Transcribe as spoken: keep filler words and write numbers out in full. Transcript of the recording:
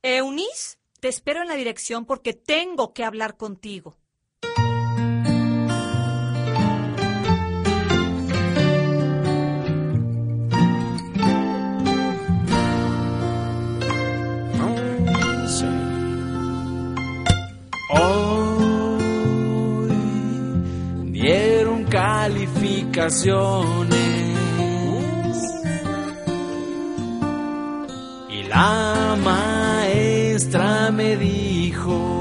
Eunice, te espero en la dirección porque tengo que hablar contigo. Hoy dieron calificaciones y la maestra me dijo: